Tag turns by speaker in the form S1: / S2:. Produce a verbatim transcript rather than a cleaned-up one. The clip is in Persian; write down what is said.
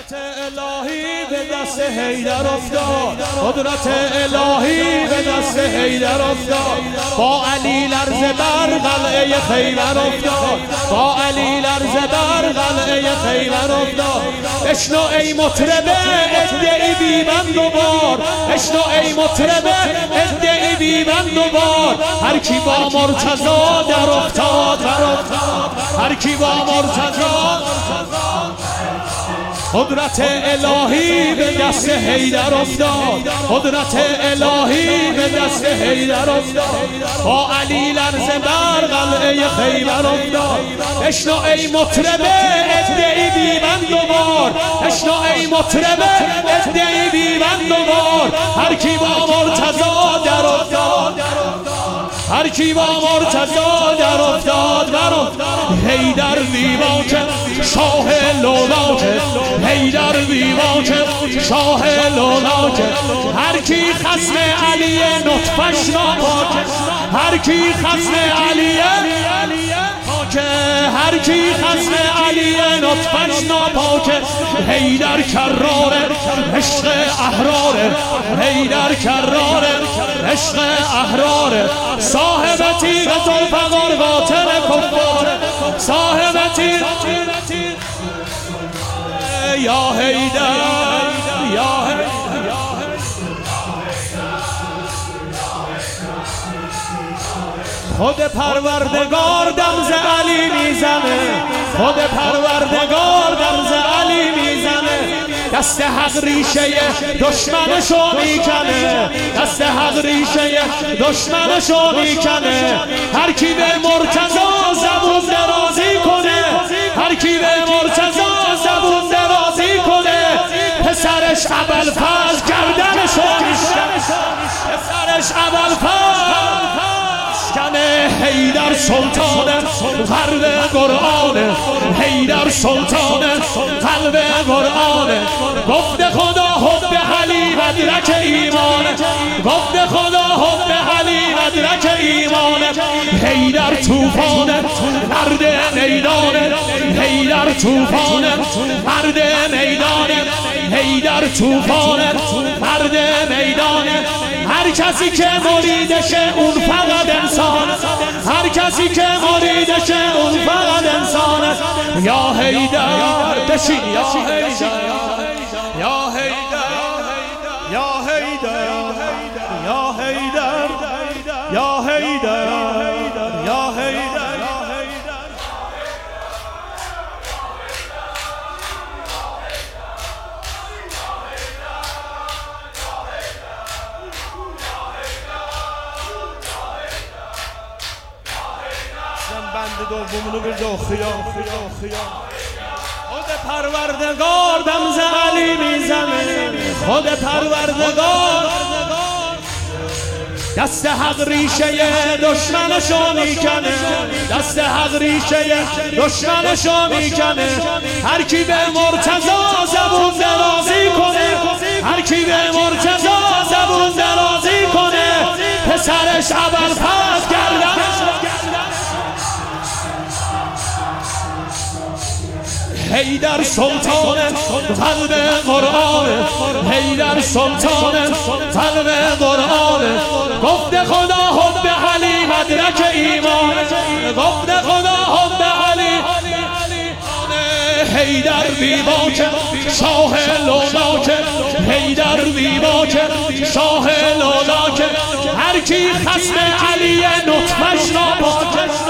S1: الهی به دست حیدر افتاد، قدرت الهی به دست حیدر افتاد. با علی لرزه بر قلعه خیبر افتاد، با علی لرزه بر قلعه خیبر افتاد. اشنو ای مطربه ادعی بی بند و بار، اشنو ای مطربه ادعی بی بند و بار. هر کی با مرتضی در افتاد در افتاد، هر کی با مرتضی. قدرت الهی به دست حیدر افتاد، قدرت الهی به دست حیدر افتاد. با علی لرزه بر قلعه خیبر افتاد. اشنو ای مطربه ادعی بی بند و بار، اشنو ای مطربه ادعی بی بند و بار. هر کی با مرتضی در افتاد، هر کی با مرتضی در افتاد بر افتاد. حیدر دیواکه شاه لولاکه، حیدر دیواکه شاه لولاکه. هر کی خصم علی نطفش ناپاکه، هر کی خصم علی پاکه، هر کی خصم علی نطفش ناپاکه. حیدر کراره عشق احراره، حیدر کراره عشق احراره. صاحب تیغ ذوالفقار قاتل کفاره، صاحب تیغ یا حیدر یا حیدر. خود پروردگار دم ز علی میزنه، خود پروردگار دم ز علی میزنه. دست حق ریشه دشمنشو میکنه، دست حق ریشه دشمنشو میکنه. هر کی به مرتضی زبون درازی کنه، هر کی به مرتضی زبون درازی کنه. پسرش ابوالفضل گردنشو میشکنه، پسرش ابوالفضل کنه. حیدر سلطان قلب قرآن، حیدر سلطان قلب قرآن. گفت خدا حب علی مدرک ایمان، گفت خدا حب علی مدرک ایمان. حیدر طوفان مرد میدان، حیدر طوفان مرد میدان، حیدر طوفان مرد میدان. هر کسی که مریدشه اون فقط انسان، هر کسی که مریدشه اون فقط انسان. یا حیدر بشین یا حیدر یا حیدر یا حیدر یا حیدر یا حیدر یا حیدر. بند دومونو به دو خیام خیام خیام. خود پروردگار دم ز علی میزنه، خود پروردگار دست حق ریشه دشمنشو میکنه، دست حق ریشه دشمنشو میکنه. هر کی به مرتضی زبون درازی کنه، هر کی به مرتضی زبون درازی کنه. پسرش ابوالفضل گردنشو. حیدر سلطان قلب قرآن، حیدر سلطان قلب قرآن. گفت خدا حب علی مدرک ایمان، گفت خدا حب علی. حیدر دیواکه شاه لولاکه، حیدر دیواکه شاه لولاکه. هر کی خصم علی نطفش ناپاکه،